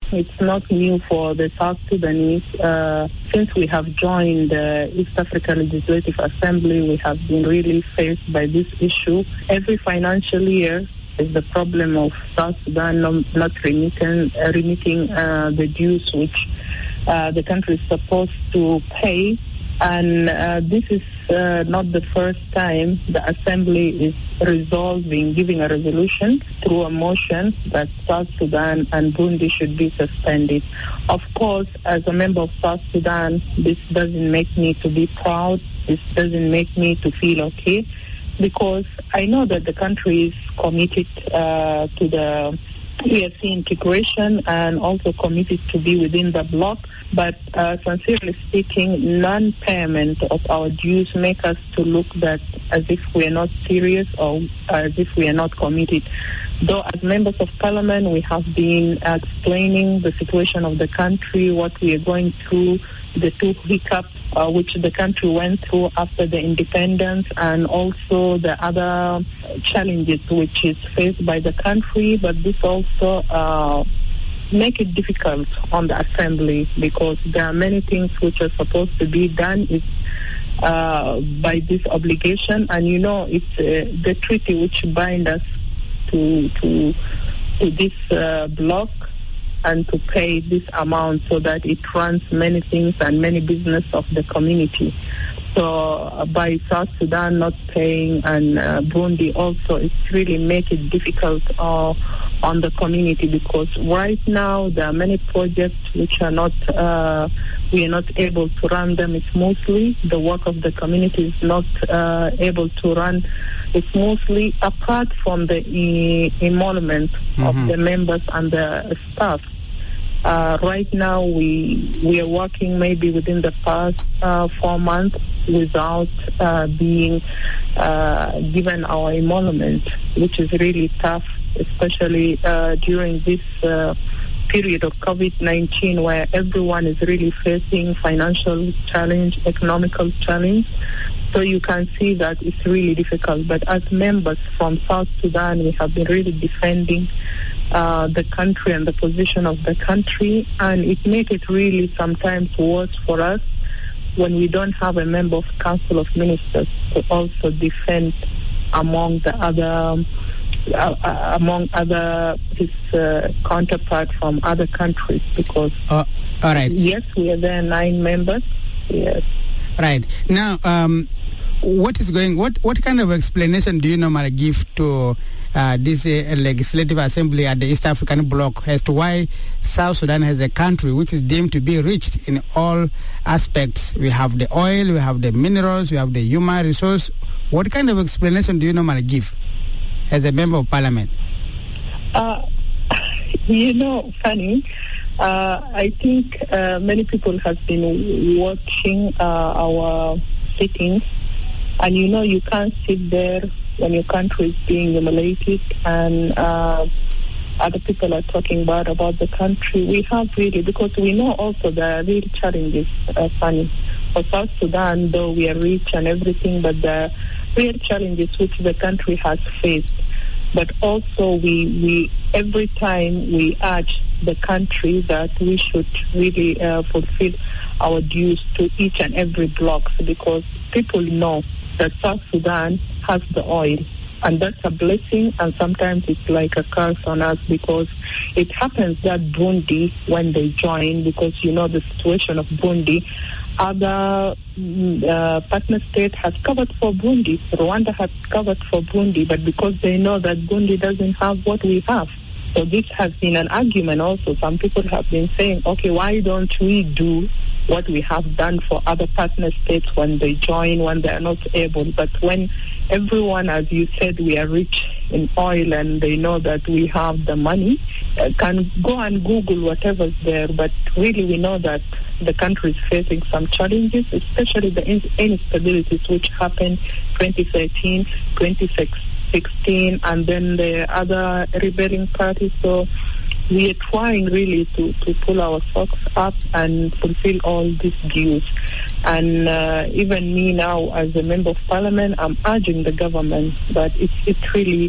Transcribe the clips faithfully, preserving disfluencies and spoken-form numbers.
It's not new for the South Sudanese. Uh, since we have joined the East Africa Legislative Assembly, we have been really faced by this issue. Every financial year is the problem of South Sudan not remitting, uh, remitting uh, the dues which uh, the country is supposed to pay. And uh, this is uh, not the first time the Assembly is resolving, giving a resolution through a motion that South Sudan and Burundi should be suspended. Of course, as a member of South Sudan, this doesn't make me to be proud. This doesn't make me to feel okay, because I know that the country is committed uh, to the E A C integration and also committed to be within the bloc. But uh, sincerely speaking, non-payment of our dues make us to look that as if we are not serious or as if we are not committed. Though as members of parliament, we have been explaining the situation of the country, what we are going through, the two hiccups uh, which the country went through after the independence, and also the other challenges which is faced by the country. But this also uh, make it difficult on the Assembly, because there are many things which are supposed to be done is uh, by this obligation. And you know, it's uh, the treaty which bind us to to to this uh, block and to pay this amount so that it runs many things and many business of the community. So uh, by South Sudan not paying and uh, Burundi also, it's really make it difficult uh, on the community, because right now there are many projects which are not, uh, we are not able to run them smoothly. The work of the community is not uh, able to run smoothly, apart from the e- emolument mm-hmm. of the members and the staff. Uh, right now, we we are working maybe within the past uh, four months without uh, being uh, given our emolument, which is really tough, especially uh, during this uh, period of COVID nineteen, where everyone is really facing financial challenge, economical challenge. So you can see that it's really difficult. But as members from South Sudan, we have been really defending uh, the country and the position of the country, and it makes it really sometimes worse for us when we don't have a member of Council of Ministers to also defend among the other uh, uh, among other his uh, counterpart from other countries, because uh, all right. Yes, we are there nine members. Yes. Right. Now, um, what is going, what, what kind of explanation do you normally give to uh, this uh, legislative assembly at the East African bloc as to why South Sudan has a country which is deemed to be rich in all aspects? We have the oil, we have the minerals, we have the human resource. What kind of explanation do you normally give as a member of parliament? Uh, you know, funny. Uh, I think uh, many people have been watching uh, our sittings, and you know, you can't sit there when your country is being humiliated and uh, other people are talking bad about the country. We have really, because we know also there are real challenges, uh, funny. For South Sudan, though we are rich and everything, but the real challenges which the country has faced. But also we, we every time we urge the country that we should really uh, fulfill our dues to each and every block, because people know that South Sudan has the oil, and that's a blessing, and sometimes it's like a curse on us, because it happens that Burundi, when they join, because you know the situation of Burundi, other uh, partner state has covered for Burundi, Rwanda has covered for Burundi, but because they know that Burundi doesn't have what we have. So this has been an argument also. Some people have been saying, okay, why don't we do what we have done for other partner states when they join, when they are not able? But when everyone, as you said, we are rich in oil and they know that we have the money, uh, can go and Google whatever's there. But really we know that the country is facing some challenges, especially the instabilities which happened twenty thirteen, twenty sixteen, and then the other rebelling parties. So we are trying really to, to pull our socks up and fulfill all these dues. And uh, even me now as a member of parliament, I'm urging the government that it's, it's really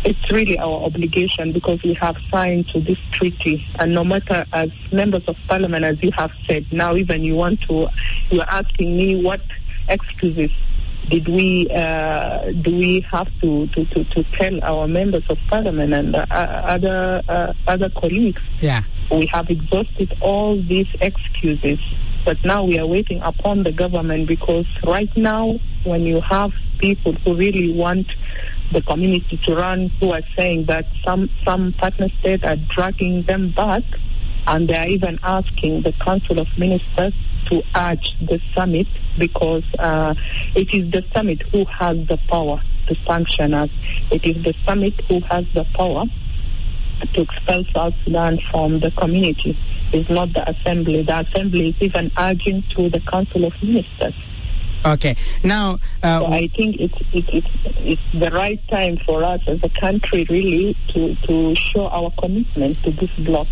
it's really our obligation because we have signed to this treaty. And no matter, as members of parliament, as you have said, now even you want to, you are asking me what excuses did we, uh, do we have to, to, to, to tell our members of parliament and uh, other, uh, other colleagues? Yeah. We have exhausted all these excuses, but now we are waiting upon the government because right now when you have people who really want the community to run, who are saying that some, some partner states are dragging them back, and they are even asking the Council of Ministers to urge the summit because uh, it is the summit who has the power to sanction us. It is the summit who has the power to expel South Sudan from the community. It's not the assembly. The assembly is even urging to the Council of Ministers. Okay. Now, uh, so I think it's, it's it's it's the right time for us as a country really to, to show our commitment to this bloc.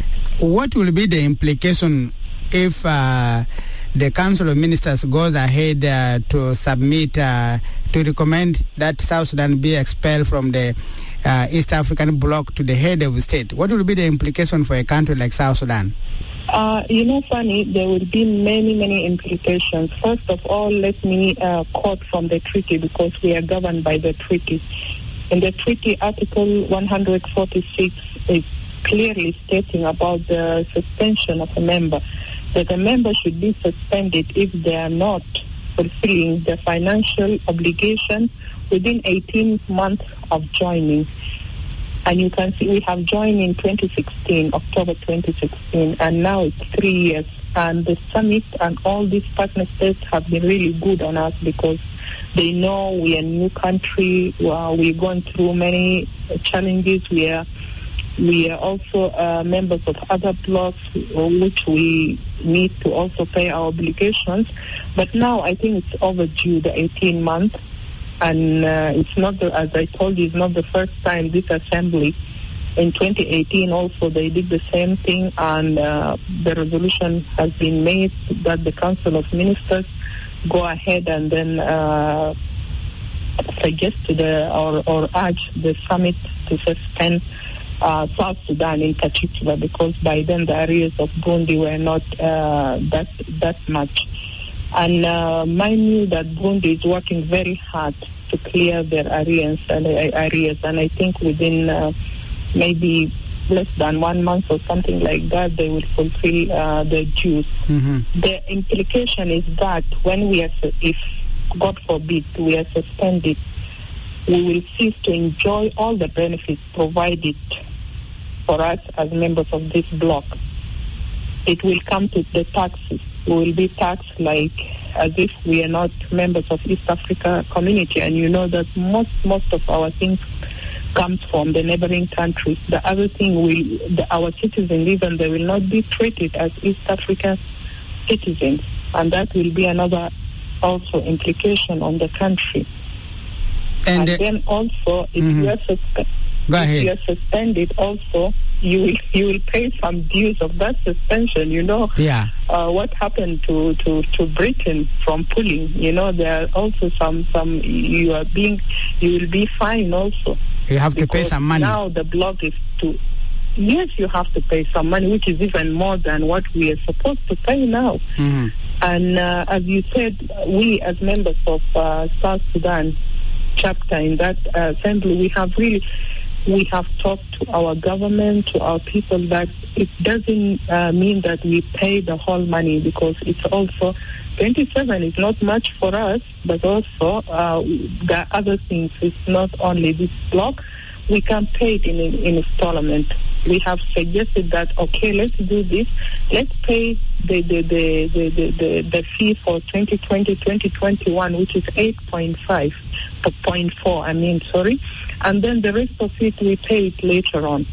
What will be the implication if uh, the Council of Ministers goes ahead uh, to submit, uh, to recommend that South Sudan be expelled from the uh, East African bloc to the head of state? What will be the implication for a country like South Sudan? Uh, you know, Fanny, there will be many, many implications. First of all, let me uh, quote from the treaty because we are governed by the treaty. In the treaty, Article one hundred forty-six is clearly stating about the suspension of a member, that a member should be suspended if they are not fulfilling the financial obligation within eighteen months of joining. And you can see we have joined in twenty sixteen, October twenty sixteen, and now it's three years. And the summit and all these partner states have been really good on us because they know we are a new country. Uh, we're going through many challenges. We are we are also uh, members of other blocs, which we need to also pay our obligations. But now I think it's overdue, the eighteen months. And uh, it's not, the, as I told you, it's not the first time this assembly. In twenty eighteen also they did the same thing, and uh, the resolution has been made that the Council of Ministers go ahead and then uh, suggest to the, or, or urge the summit to suspend uh, South Sudan in particular, because by then the arrears of Burundi were not uh, that, that much. And uh, mind you that Burundi is working very hard to clear their arrears, and, uh, arrears, and I think within uh, maybe less than one month or something like that, they will fulfill uh, their dues. Mm-hmm. The implication is that when we are, if God forbid, we are suspended, we will cease to enjoy all the benefits provided for us as members of this bloc. It will come to the taxes. We will be taxed like as if we are not members of East Africa community, and you know that most most of our things comes from the neighboring countries. The other thing, we the, our citizens even they will not be treated as East Africa citizens, and that will be another also implication on the country. And, and uh, then also, if mm-hmm. you are suspended, if you are suspended, also you will you will pay some dues of that suspension. You know, yeah. Uh, what happened to, to, to Britain from pulling? You know, there are also some some you are being you will be fined also. You have to pay some money. Now the bloc is to yes, you have to pay some money, which is even more than what we are supposed to pay now. Mm-hmm. And uh, as you said, we as members of uh, South Sudan chapter in that uh, assembly, we have really. We have talked to our government, to our people, that it doesn't uh, mean that we pay the whole money, because it's also, twenty-seven is not much for us, but also uh, there are other things. It's not only this block. We can pay it in, in, in installment. We have suggested that, okay, let's do this. Let's pay the the, the, the, the, the, the fee for twenty twenty, twenty twenty-one, which is eight point five, point four, I mean, sorry. And then the rest of it, we pay it later on,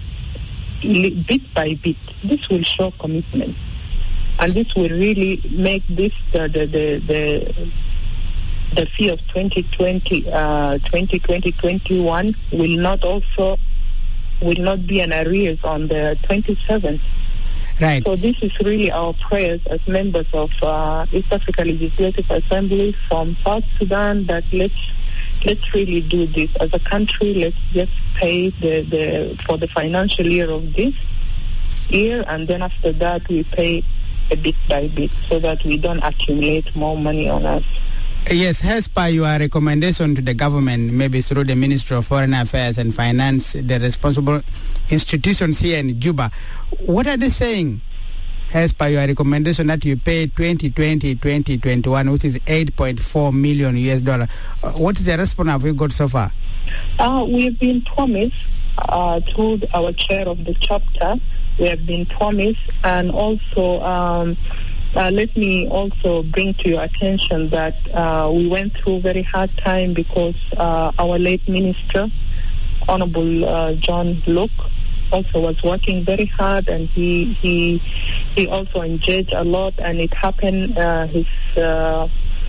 bit by bit. This will show commitment. And this will really make this the the the, the the fee of twenty twenty, uh, twenty twenty, twenty-one will not also will not be an arrears on the twenty-seventh. Right. So this is really our prayers as members of uh, East Africa Legislative Assembly from South Sudan, that let's let's really do this as a country. Let's just pay the, the for the financial year of this year, and then after that we pay a bit by bit so that we don't accumulate more money on us. Yes, as per your recommendation to the government, maybe through the Ministry of Foreign Affairs and Finance, the responsible institutions here in Juba, what are they saying as per your recommendation that you pay twenty twenty, twenty twenty-one, which is eight point four million U S dollar? Uh, what is the response have we got so far? Uh, we've been promised uh, through our chair of the chapter, we have been promised, and also um, Uh, let me also bring to your attention that uh, we went through a very hard time because uh, our late minister, Honorable uh, John Luke, also was working very hard, and he he he also engaged a lot, and it happened. Uh, his uh,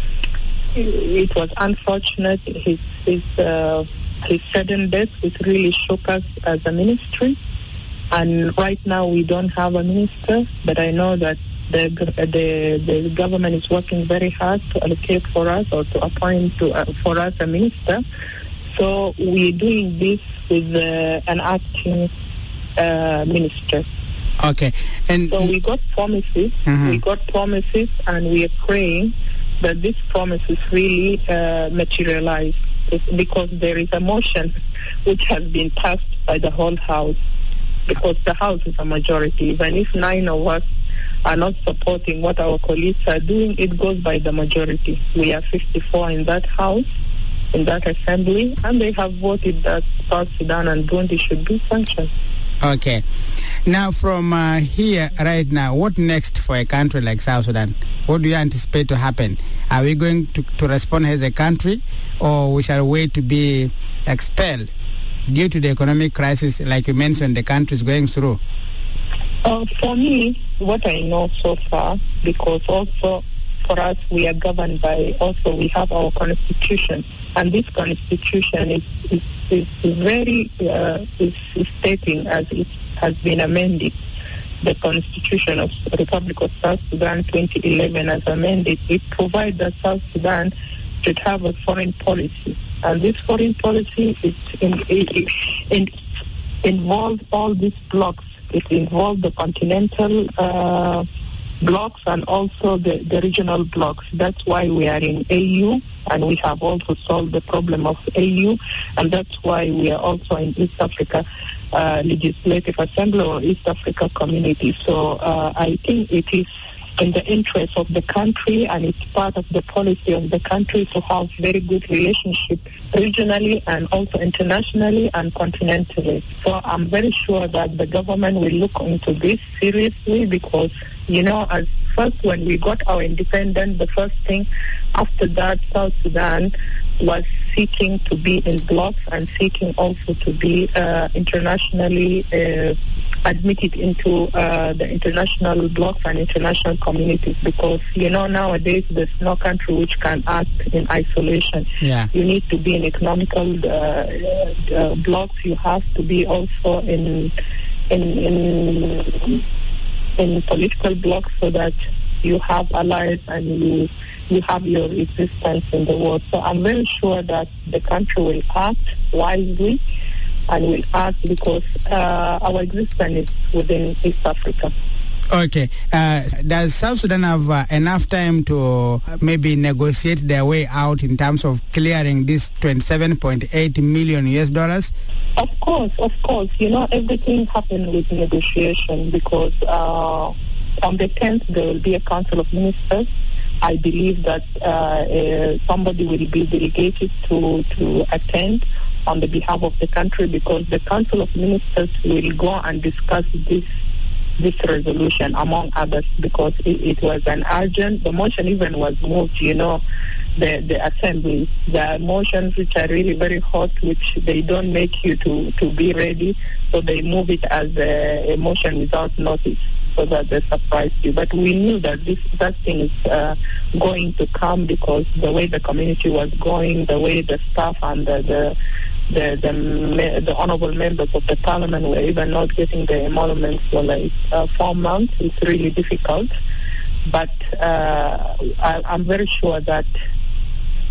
it was unfortunate. His his uh, his sudden death, which really shook us as a ministry. And right now we don't have a minister, but I know that The, the the government is working very hard to allocate for us or to appoint to, uh, for us a minister. So we're doing this with uh, an acting uh, minister. Okay. And so we got promises. Mm-hmm. We got promises, and we are praying that these promises really uh, materialize, it's because there is a motion which has been passed by the whole House, because the House is a majority. Even if nine of us are not supporting what our colleagues are doing, it goes by the majority. We are fifty-four in that House, in that Assembly, and they have voted that South Sudan and Burundi should be sanctioned. Okay. Now, from uh, here right now, what next for a country like South Sudan? What do you anticipate to happen? Are we going to, to respond as a country, or we shall wait to be expelled due to the economic crisis, like you mentioned, the country is going through? Uh, for me, what I know so far, because also for us we are governed by, also we have our constitution, and this constitution is is, is very uh, is, is stating as it has been amended. The Constitution of the Republic of South Sudan twenty eleven as amended, it provides that South Sudan should have a foreign policy, and this foreign policy is in, in, in, involves all these blocks. It involves the continental uh, blocks and also the, the regional blocks. That's why we are in A U, and we have also solved the problem of A U, and that's why we are also in East Africa uh, Legislative Assembly or East Africa Community. So uh, I think it is in the interest of the country, and it's part of the policy of the country to have very good relationship regionally and also internationally and continentally. So I'm very sure that the government will look into this seriously, because, you know, as first when we got our independence, the first thing after that, South Sudan was seeking to be in blocks and seeking also to be uh, internationally uh, admitted into uh, the international blocks and international communities, because, you know, nowadays there's no country which can act in isolation. Yeah. You need to be in economical uh, uh, blocks. You have to be also in in in in political blocks, so that you have allies and you you have your existence in the world. So I'm very sure that the country will act wisely and will act, because uh, our existence is within East Africa. Okay. Uh, does South Sudan have uh, enough time to maybe negotiate their way out in terms of clearing this twenty-seven point eight million U S dollars? Of course, of course. You know, everything happened with negotiation, because uh, on the tenth there will be a Council of Ministers. I believe that uh, uh, somebody will be delegated to, to attend on the behalf of the country, because the Council of Ministers will go and discuss this this resolution, among others, because it, it was an urgent, the motion even was moved, you know, the, the assembly, the motions which are really very hot, which they don't make you to, to be ready, so they move it as a, a motion without notice, so that they surprise you. But we knew that this that thing is uh, going to come, because the way the community was going, the way the staff and the, the The, the the honorable members of the parliament were even not getting the emoluments for like uh, four months. It's really difficult, but uh, I, I'm very sure that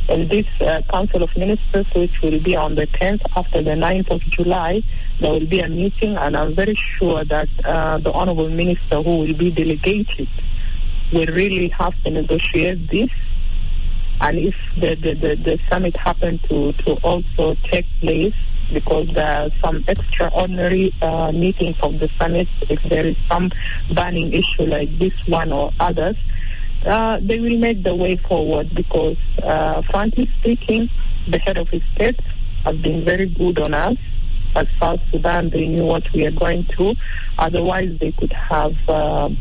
in this uh, Council of Ministers, which will be on the tenth after the ninth of July, there will be a meeting, and I'm very sure that uh, the Honorable Minister who will be delegated will really have to negotiate this. And if the, the, the, the summit happened to, to also take place, because there are some extraordinary uh, meetings of the summit, if there is some burning issue like this one or others, uh, they will make the way forward, because uh, frankly speaking, the head of state has been very good on us. As South Sudan, they knew what we are going through. Otherwise, they could have uh,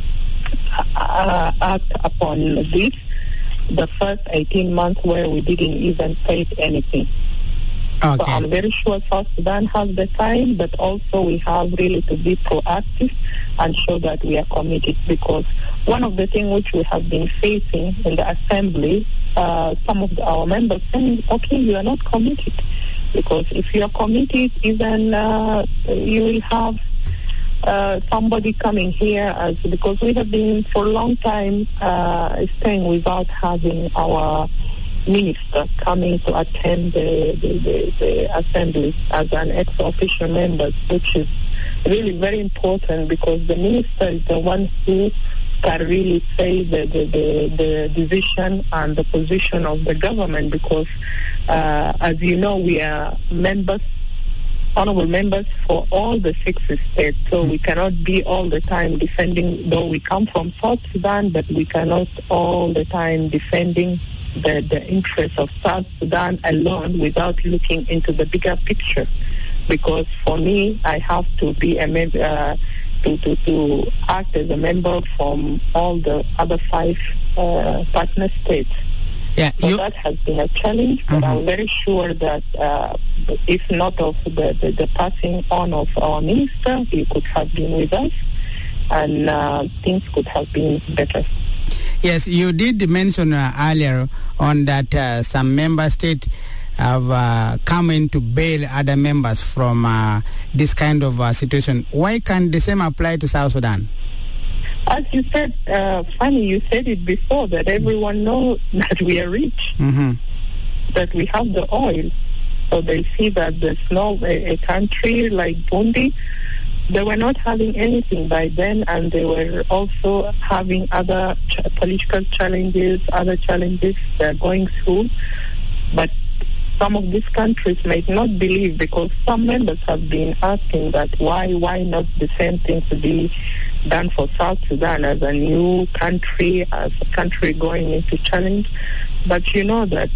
uh, act upon this the first eighteen months where we didn't even face anything. Okay. So I'm very sure South Sudan has the time, but also we have really to be proactive and show that we are committed, because one of the things which we have been facing in the assembly, uh, some of the, our members saying, okay, you are not committed, because if you are committed, even uh, you will have uh, somebody coming here, as because we have been for a long time uh, staying without having our minister coming to attend the, the, the, the assembly as an ex-official member, which is really very important, because the minister is the one who can really say the, the, the, the decision and the position of the government, because uh, as you know, we are members, honorable members for all the six states, so we cannot be all the time defending, though we come from South Sudan, but we cannot all the time defending the, the interests of South Sudan alone without looking into the bigger picture. Because for me, I have to be a member, uh, to, to, to act as a member from all the other five uh, partner states. Yeah, so you... that has been a challenge, but mm-hmm. I'm very sure that uh, if not of the, the, the passing on of our minister, he could have been with us, and uh, things could have been better. Yes, you did mention uh, earlier on that uh, some member states have uh, come in to bail other members from uh, this kind of uh, situation. Why can't the same apply to South Sudan? As you said, uh, funny, you said it before, that everyone knows that we are rich, mm-hmm. that we have the oil. So they see that there's no a, a country like Burundi. They were not having anything by then, and they were also having other ch- political challenges, other challenges they're going through. But some of these countries might not believe, because some members have been asking that why, why not the same thing to be done for South Sudan as a new country, as a country going into challenge. But you know that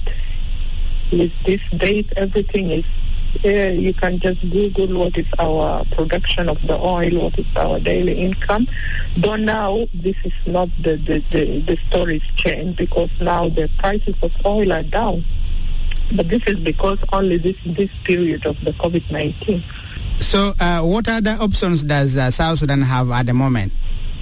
with this date, everything is Uh, you can just Google what is our production of the oil, what is our daily income. Though now this is not the, the, the, the story's changed, because now the prices of oil are down. But this is because only this this period of the COVID nineteen. So uh, what other options does uh, South Sudan have at the moment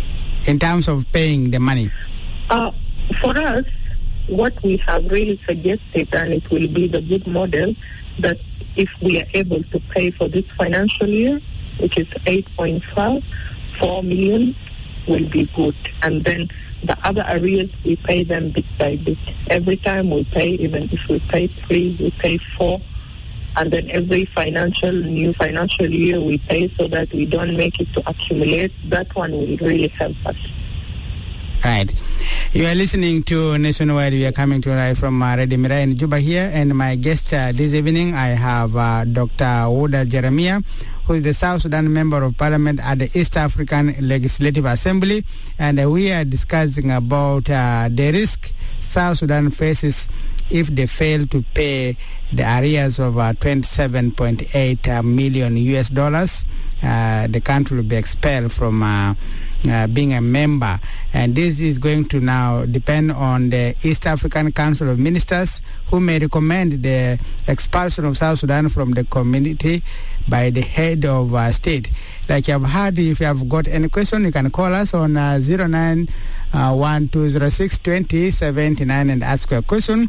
in terms of paying the money? Uh, for us, what we have really suggested, and it will be the good model, that if we are able to pay for this financial year, which is eight point five, four million will be good. And then the other arrears, we pay them bit by bit. Every time we pay, even if we pay three, we pay four. And then every financial, new financial year, we pay so that we don't make it to accumulate. That one will really help us. Right. You are listening to Nationwide. We are coming to you right from uh, Radio Mirai in Juba here. And my guest uh, this evening, I have uh, Doctor Woda Jeremiah, who is the South Sudan Member of Parliament at the East African Legislative Assembly. And uh, we are discussing about uh, the risk South Sudan faces if they fail to pay the arrears of uh, twenty-seven point eight uh, million U S dollars. Uh, the country will be expelled from uh, uh, being a member. And this is going to now depend on the East African Council of Ministers, who may recommend the expulsion of South Sudan from the community by the head of uh, state. Like you have heard, if you have got any question, you can call us on uh, zero nine one two zero six two zero seven nine and ask your question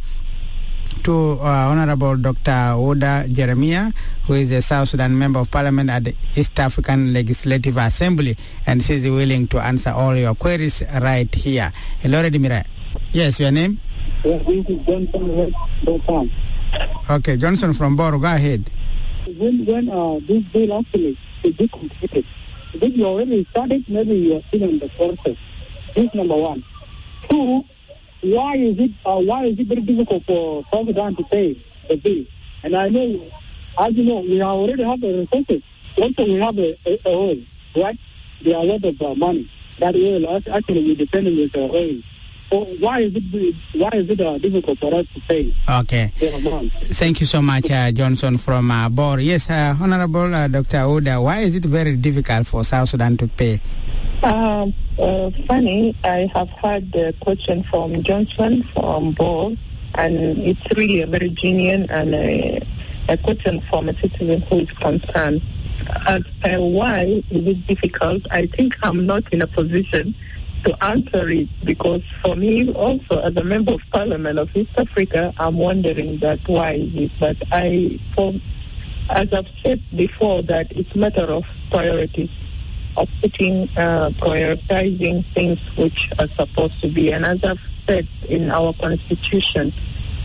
to uh, Honorable Doctor Woda Jeremiah, who is a South Sudan Member of Parliament at the East African Legislative Assembly, and she is willing to answer all your queries right here. Hello, Redimira. Yes, your name? Yeah, this is Johnson Boro. Okay, Johnson from Boro, go ahead. When when uh, this bill actually is completed, if you already started, maybe you are still in the process. This is number one. Two, why is it uh, why is it very difficult for South Sudan to pay the bill? And I know, as you know, we already have the resources. Also, we have a, a, a oil, right? There are a lot of uh, money. That oil, actually, we're depending on the oil. So why is it why is it uh, difficult for us to pay? Okay. Thank you so much, uh, Johnson from uh, Bor. Yes, uh, Honorable uh, Doctor Oda, why is it very difficult for South Sudan to pay? Uh, uh, funny, I have had a question from Johnson from Bor, and it's really a very genuine and a, a question from a citizen who is concerned. As per why is it difficult, I think I'm not in a position to answer it, because for me also as a member of Parliament of East Africa, I'm wondering that why is it. But I, for, as I've said before, that it's a matter of priorities, of putting, uh, prioritizing things which are supposed to be. And as I've said in our constitution,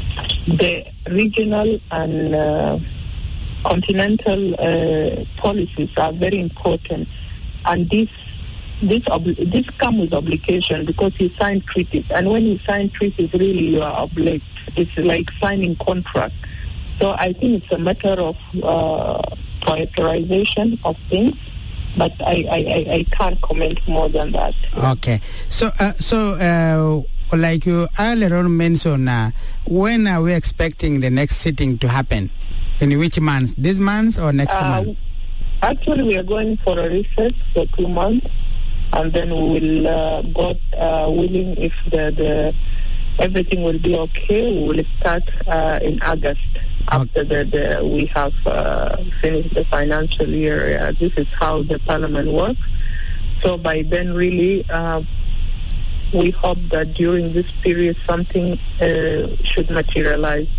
the regional and uh, continental uh, policies are very important, and this this obli- this comes with obligation, because you sign treaties, and when you sign treaties, really you are obliged. It's like signing contract. So I think it's a matter of uh, prioritization of things, but I, I, I, I can't comment more than that. Okay, so uh, so. Uh Like you earlier on mentioned, uh, when are we expecting the next sitting to happen? In which month? This month or next uh, month? Actually, we are going for a recess for two months, and then we will, uh, God uh, willing, if the, the everything will be okay, we will start uh, in August. After the, the we have uh, finished the financial year. Uh, this is how the Parliament works. So by then, really, uh, we hope that during this period something uh, should materialize.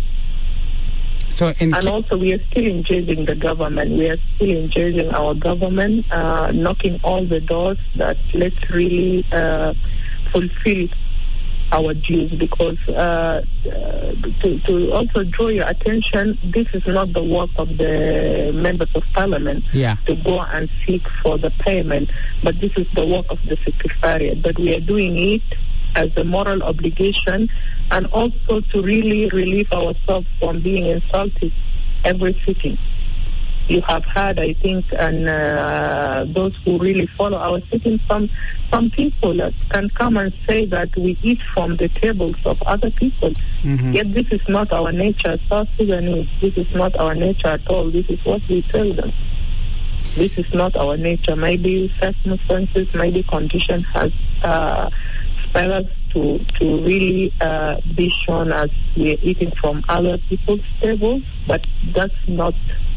So in and also we are still engaging the government. We are still engaging our government, uh, knocking all the doors that let's really uh, fulfill our dues, because uh, uh, to, to also draw your attention, this is not the work of the members of Parliament yeah. to go and seek for the payment, but this is the work of the Secretariat. But we are doing it as a moral obligation, and also to really relieve ourselves from being insulted every sitting. You have had, I think, and uh, those who really follow our sitting, some some people that can come and say that we eat from the tables of other people. Mm-hmm. Yet this is not our nature, South Sudanese. This is not our nature at all. This is what we tell them. This is not our nature. Maybe circumstances, maybe condition has uh, spurred us to, to really uh, be shown as we are eating from other people's tables, but that's not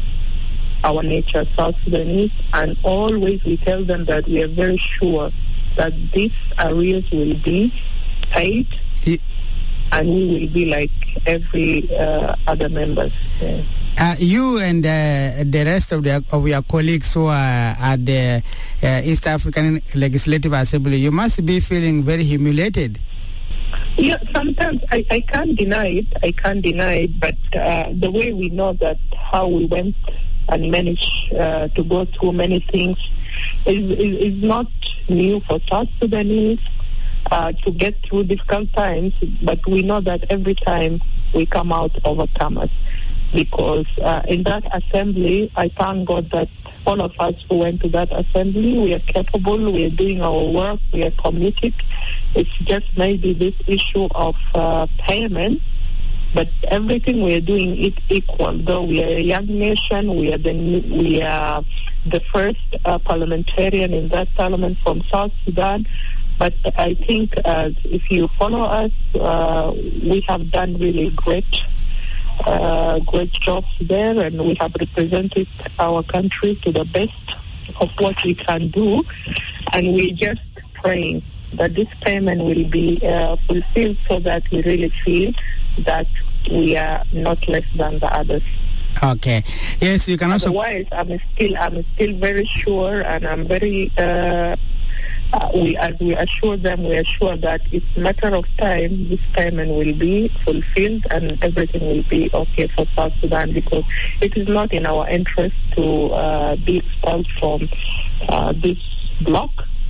our nature, South Sudanese, and always we tell them that we are very sure that these arrears will be paid, yeah. and we will be like every uh, other members. Yeah. Uh, you and uh, the rest of, the, of your colleagues who are at the uh, East African Legislative Assembly, you must be feeling very humiliated. Yeah, sometimes I, I can't deny it. I can't deny it, but uh, the way we know that how we went and manage uh, to go through many things is, is, is not new for South Sudanese uh, to get through difficult times, but we know that every time we come out overcomers, because uh, in that assembly, I thank God that all of us who went to that assembly, we are capable, we are doing our work, we are committed. It's just maybe this issue of uh, payment. But everything we are doing it equal. Though we are a young nation, we are the we are the first uh, parliamentarian in that parliament from South Sudan. But I think uh, if you follow us, uh, we have done really great, uh, great jobs there, and we have represented our country to the best of what we can do. And we're just praying that this payment will be uh, fulfilled, so that we really feel that we are not less than the others. Okay. Yes, you can also. Otherwise, I'm still, I'm still very sure, and I'm very uh, uh, we, as we assure them, we assure that it's a matter of time, this payment will be fulfilled and everything will be okay for South Sudan, because it is not in our interest to uh, be expelled from uh, this bloc,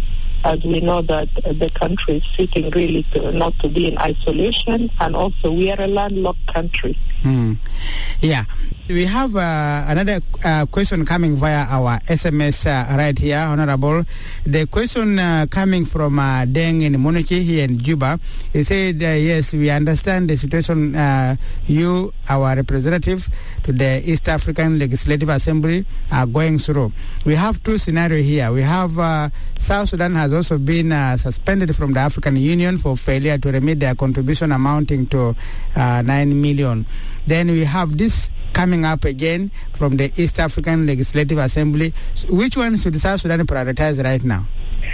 as we know that uh, the country is seeking really to, not to be in isolation, and also we are a landlocked country. Hmm. Yeah. We have uh, another uh, question coming via our S M S uh, right here, Honorable. The question uh, coming from uh, Deng in Monochi here in Juba. He said, uh, yes, we understand the situation uh, you, our representative to the East African Legislative Assembly, are going through. We have two scenarios here. We have uh, South Sudan has also been uh, suspended from the African Union for failure to remit their contribution amounting to uh, nine million. Then we have this coming up again from the East African Legislative Assembly. So which one should South Sudan prioritize right now?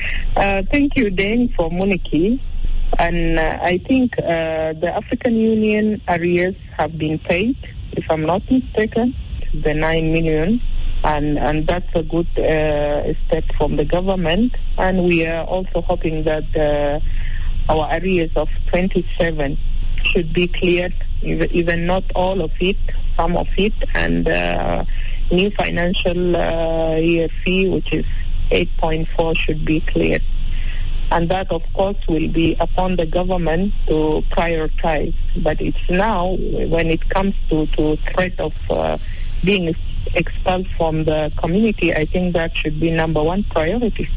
Uh, thank you, Dane, for Muniki. And uh, I think uh, the African Union arrears have been paid, if I'm not mistaken, the nine million. And, and that's a good uh, step from the government. And we are also hoping that uh, our arrears of twenty-seven should be cleared, even, even not all of it, some of it, and uh, new financial uh, year fee, which is eight point four, should be cleared. And that, of course, will be upon the government to prioritize. But it's now, when it comes to, to threat of uh, being expelled from the community, I think that should be number one priority.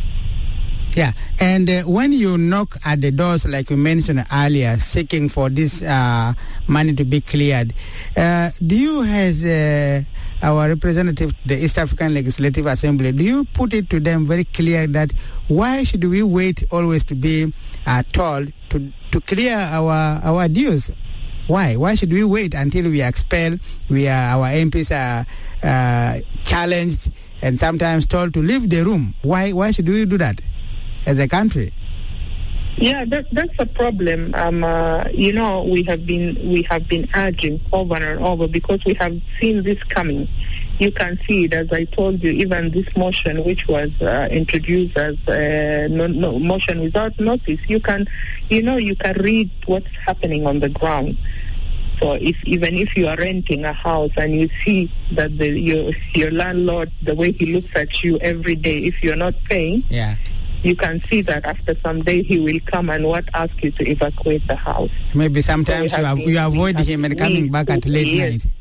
Yeah, and uh, when you knock at the doors, like you mentioned earlier, seeking for this uh, money to be cleared, uh, do you, as uh, our representative to the East African Legislative Assembly, do you put it to them very clear that why should we wait always to be uh, told to to clear our our dues? Why? Why should we wait until we are expelled, we are, our M Ps are uh, challenged, and sometimes told to leave the room? Why? Why should we do that as a country? Yeah, that, that's a problem. Um, uh, you know, we have been we have been urging over and over because we have seen this coming. You can see it, as I told you, even this motion, which was uh, introduced as a no, no, motion without notice. You can, you know, you can read what's happening on the ground. So if even if you are renting a house and you see that the, your your landlord, the way he looks at you every day, if you're not paying, yeah. you can see that after some day he will come and what ask you to evacuate the house. Maybe sometimes so you, have, been, you avoid him and coming we, back at late yes, night.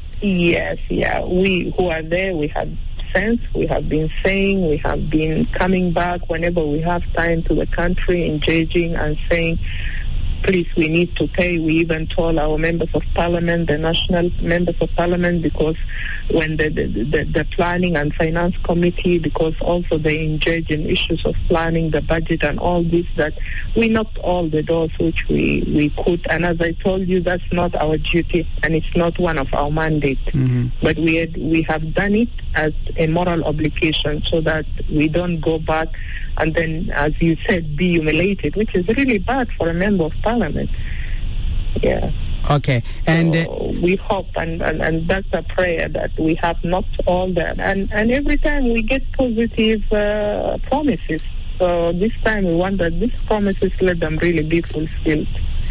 Yes, yeah. We who are there, we have sense. We have been saying, we have been coming back whenever we have time to the country, engaging and saying, please, we need to pay. We even told our members of parliament, the national members of parliament, because when the the, the, the planning and finance committee, because also they engage in issues of planning the budget and all this, that we knocked all the doors which we, we could. And as I told you, that's not our duty and it's not one of our mandates. Mm-hmm. But we had, we have done it as a moral obligation so that we don't go back and then, as you said, be humiliated, which is really bad for a member of parliament. Yeah. Okay. And so uh, we hope, and, and, and that's a prayer, that we have not all that. And, and every time we get positive uh, promises. So this time we want that these promises, let them really be fulfilled.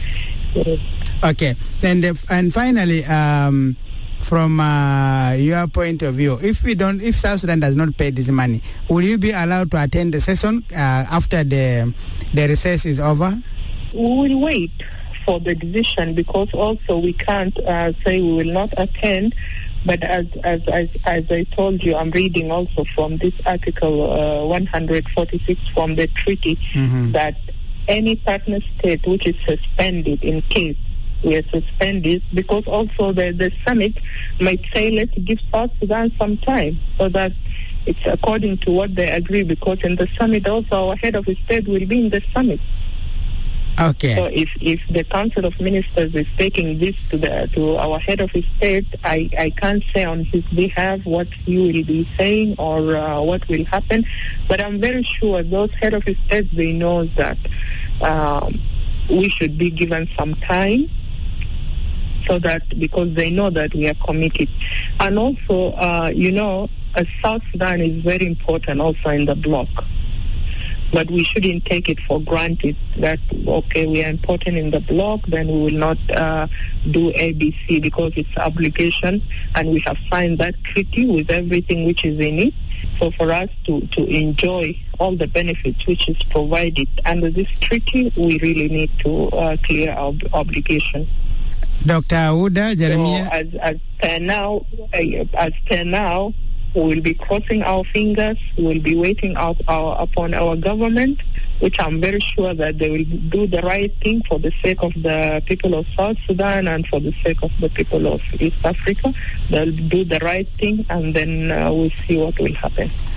Yeah. Okay. And, uh, and finally, um, from uh, your point of view, if we don't, if South Sudan does not pay this money, will you be allowed to attend the session uh, after the the recess is over? We will wait for the decision, because also we can't uh, say we will not attend. But as, as as as I told you, I'm reading also from this article uh, one forty-six from the treaty, mm-hmm. that any partner state which is suspended, in case we are suspended, because also the, the summit might say, let's give South Sudan some time, so that it's according to what they agree, because in the summit also our head of state will be in the summit. Okay. So if, if the Council of Ministers is taking this to the to our head of state, I, I can't say on his behalf what he will be saying or uh, what will happen, but I'm very sure those head of state, they know that um, we should be given some time, so that, because they know that we are committed. And also, uh, you know, uh, South Sudan is very important also in the bloc. But we shouldn't take it for granted that, okay, we are important in the bloc, then we will not uh, do A B C because it's obligation, and we have signed that treaty with everything which is in it. So for us to, to enjoy all the benefits which is provided under this treaty, we really need to uh, clear our obligation. Doctor Awuda Jeremiah. So as, as per now, as per now, we will be crossing our fingers. We will be waiting out our, upon our government, which I'm very sure that they will do the right thing for the sake of the people of South Sudan and for the sake of the people of East Africa. They'll do the right thing, and then uh, we'll see what will happen.